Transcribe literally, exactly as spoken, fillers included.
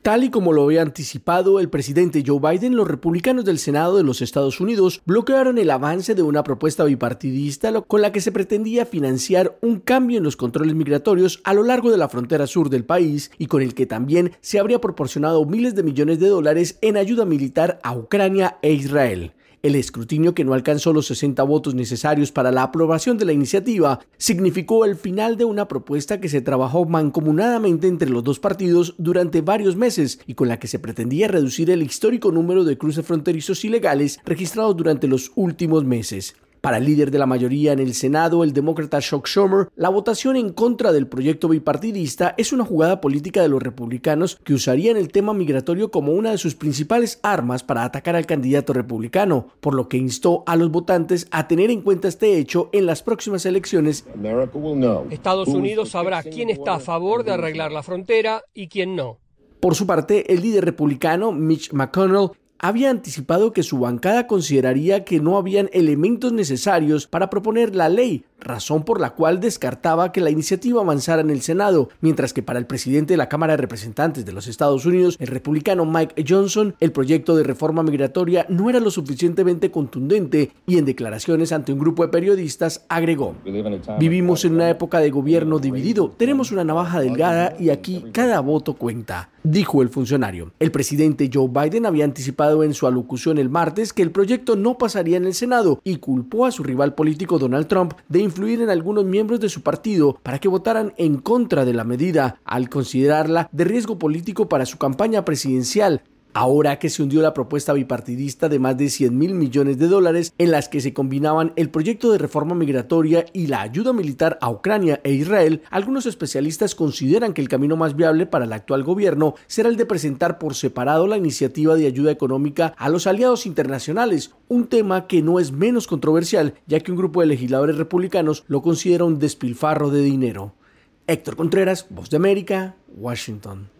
Tal y como lo había anticipado el presidente Joe Biden, los republicanos del Senado de los Estados Unidos bloquearon el avance de una propuesta bipartidista con la que se pretendía financiar un cambio en los controles migratorios a lo largo de la frontera sur del país y con el que también se habría proporcionado miles de millones de dólares en ayuda militar a Ucrania e Israel. El escrutinio, que no alcanzó los sesenta votos necesarios para la aprobación de la iniciativa, significó el final de una propuesta que se trabajó mancomunadamente entre los dos partidos durante varios meses y con la que se pretendía reducir el histórico número de cruces fronterizos ilegales registrados durante los últimos meses. Para el líder de la mayoría en el Senado, el demócrata Chuck Schumer, la votación en contra del proyecto bipartidista es una jugada política de los republicanos que usarían el tema migratorio como una de sus principales armas para atacar al candidato republicano, por lo que instó a los votantes a tener en cuenta este hecho en las próximas elecciones. Estados Unidos sabrá quién está a favor de arreglar la frontera y quién no. Por su parte, el líder republicano Mitch McConnell había anticipado que su bancada consideraría que no habían elementos necesarios para proponer la ley, razón por la cual descartaba que la iniciativa avanzara en el Senado, mientras que para el presidente de la Cámara de Representantes de los Estados Unidos, el republicano Mike Johnson, el proyecto de reforma migratoria no era lo suficientemente contundente y en declaraciones ante un grupo de periodistas agregó: "Vivimos en una época de gobierno dividido, tenemos una navaja delgada y aquí cada voto cuenta", dijo el funcionario. El presidente Joe Biden había anticipado en su alocución el martes que el proyecto no pasaría en el Senado y culpó a su rival político Donald Trump de influir en algunos miembros de su partido para que votaran en contra de la medida, al considerarla de riesgo político para su campaña presidencial. Ahora que se hundió la propuesta bipartidista de más de cien mil millones de dólares en las que se combinaban el proyecto de reforma migratoria y la ayuda militar a Ucrania e Israel, algunos especialistas consideran que el camino más viable para el actual gobierno será el de presentar por separado la iniciativa de ayuda económica a los aliados internacionales, un tema que no es menos controversial, ya que un grupo de legisladores republicanos lo considera un despilfarro de dinero. Héctor Contreras, Voz de América, Washington.